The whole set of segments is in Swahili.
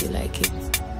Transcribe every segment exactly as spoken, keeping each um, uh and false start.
you like it.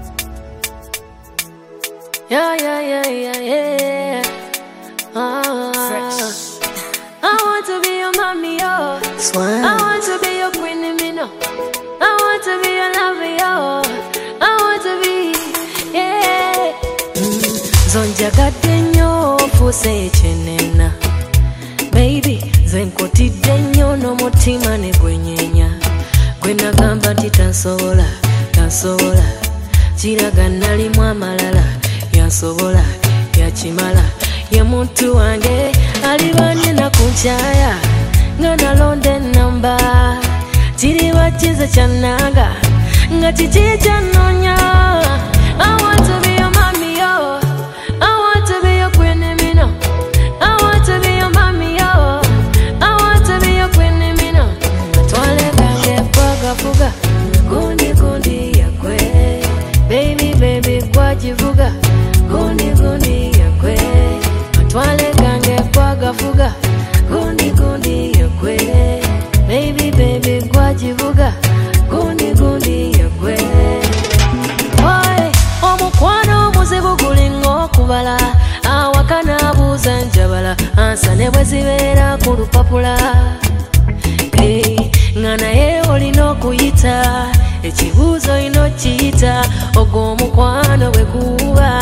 Yeah, yeah, yeah, yeah, yeah. Ah. Fresh. I want to be your mommy, oh. Swan. I want to be your queen, me no. I want to be your lover, yo. I want to be, yeah. Mm. Zonja gatenyo fuse chenena. Baby, zenkotide nnyo n'omutima ne gwenyenya. Gwe nagamba nti tansobola, tansobola. Kiraga nalimu amalala. Yansobola, yakimala. Ye muntu wange alibanye na kunchaya. Nga nalonde namba. Chiriwa chize chananga. Nga chichicha nonya. I want to be your mommy, yo. I want to be your queen, me no. I want to be your mommy, yo. I want to be your queen, me no. Twale gange paga fuga. Gundi gundi ya kwe. Baby baby kwa jivuga. Gundi gundi ya kwe. Twale gange paga fuga. Gundi gundi ya kwe. Baby baby kwa jivuga. Gundi gundi ya kwe. Oi, omukwano muzibu gulingo kubala. Awakana buza njabala. Ansane bwezibera ku lupapula. Hey, ngana ye olino kuyita. Ekibuzo ino kiyita. Ogwo omukwano bwe kuba.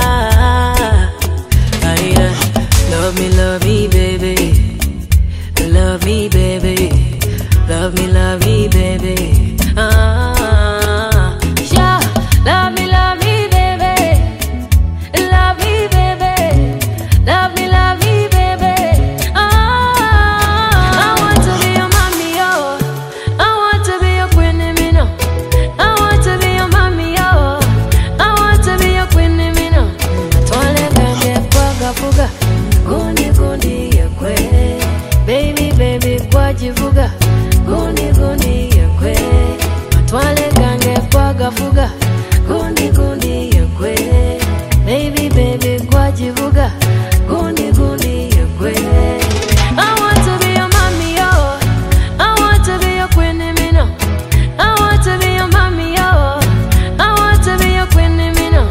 Aira, love me, love me, baby. Love me, baby. Love me, love me, baby. Ah, yeah. Love me, love me, baby. Love me, baby. Love me, love me, baby. Ah, I want to be your mommy, yo. I want to be your queen, me no. I want to be your mommy, yo. I want to be your queen, me no. Twale gange paga fuga. Gundi gundi ya kwe. Baby baby kwa jivuga. Gundi gundi ya kwe. Twale gange paga fuga. Gundi gundi ya kwe. Baby baby kwa jivuga. Gundi gundi ya kwe. I want to be your mommy, yo. I want to be your queen, me no. I want to be your mommy, yo. I want to be your queen, me no.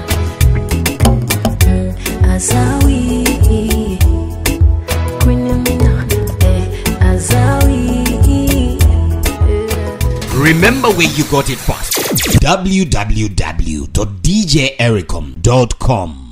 Azawi, queen, me no. Eh, Azawi. Remember where you got it first. w w w dot d j ericom dot com